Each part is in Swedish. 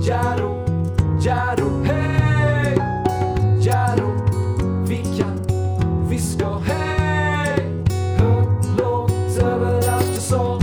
Jaro, Jaro, hej Jaro, vi kan, vi ska, hej. Hör låt överallt jag sa.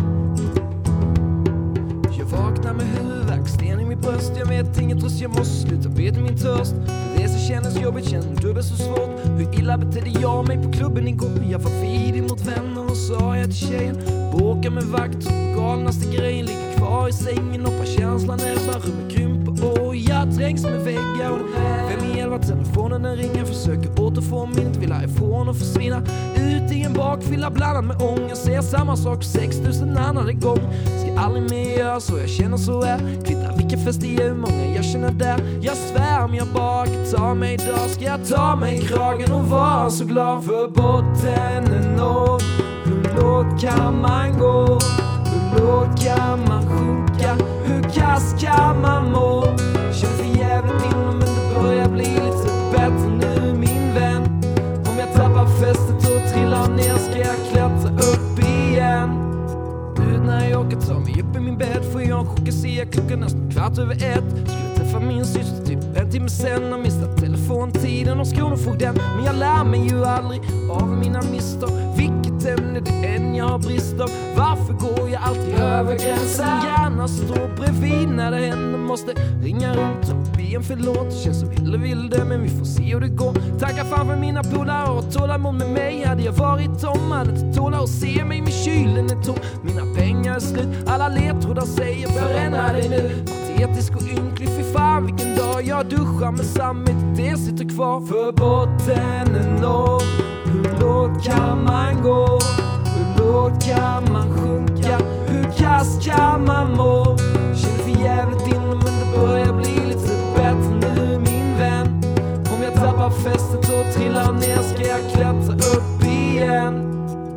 Jag vaknar med huvudvärk, sten i mitt bröst. Jag vet inget trots jag måste sluta beta min törst. För det som kändes jobbigt kändes dubbelt så svårt. Hur illa betedde jag mig på klubben igår? Jag var fidig mot vänner och sa jag till tjejen. Bråkar med vakt, galnaste grejen. Ligger kvar i sängen och på känslan ebbar. Rummet krymper och jag trängs med väggar. 5-11 telefonen den ringer. Försöker återfå minnet, vill härifrån och försvinna. Ut i en bakfylla blandad med ångest. Ser samma sak 6000 andra gång. Ska aldrig mer göra så, jag känner så här. Kvittar vilka fest det är, hur många jag känner där. Jag svär om jag bara kan ta mig idag. Ska jag ta mig i kragen och vara så glad. För botten är nåd. Hur lågt kan man gå? Hur lågt kan man sjunka? Hur kass kan man må? Känner för jävligt inom men det börjar bli lite bättre nu min vän. Om jag tappar fästet och trillar ner ska jag klättra upp igen. Ut när jag åker ta mig upp i min bädd. Får jag en chock, se klockan nästan 1:15. Skulle träffa min syster typ en timme sen. Och missat telefontiden och kronofogden. Men jag lär mig ju aldrig av mina misstag. Vilket ämne det än jag har brist av. Varför går jag alltid över gränsen? Gärna stå bredvid när det händer. Måste ringa runt och be en förlåt. Det känns som illa vill det men vi får se hur det går. Tackar fan för mina polare och tålamod med mig. Hade jag varit tom hade inte tåla och se mig. Med kylen är tom, mina pengar är slut. Alla ledtrådar säger förändra dig nu. Patetisk och ynklig, fy fan vilken dag. Jag duschar med sammet, det sitter kvar. För botten är noll. Hur lågt kan man gå? Hur lågt kan man sjunka? Hur kass kan man må? Känner för jävligt inom men det börjar bli lite bättre nu min vän. Om jag tappar fästet och trillar ner ska jag klättra upp igen.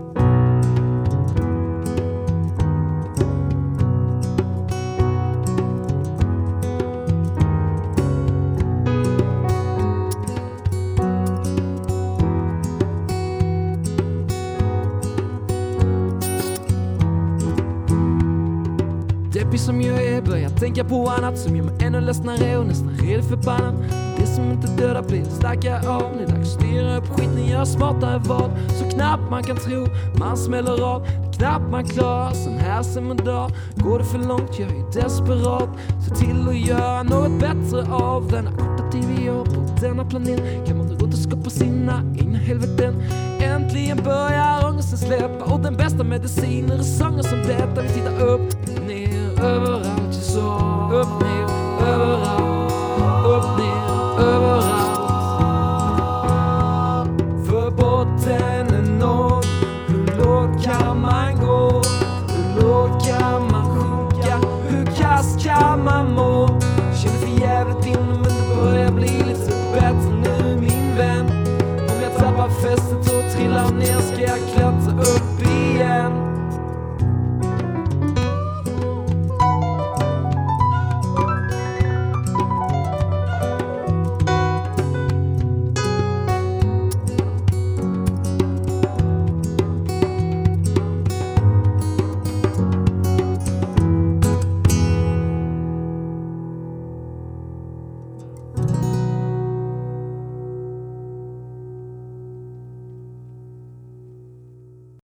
Deppig som jag är börjar tänka på annat som gör mig ännu ledsnare och nästan redo förbannad. Det som inte dödar blir starkare av. Det är dags att styra upp skiten, gör smartare val. Så knappt man kan tro, man smäller av. Knappt man klarar, sen här som en dag. Går det för långt, jag är desperat. Se till att göra något bättre av denna korta tid vi gör på denna planet. Kan man runt och skapa sina egna helveten. Äntligen börjar ångesten släppa. Och den bästa mediciner är sånger som detta. Vi tittar upp, ner, överallt jag så. Upp, ner.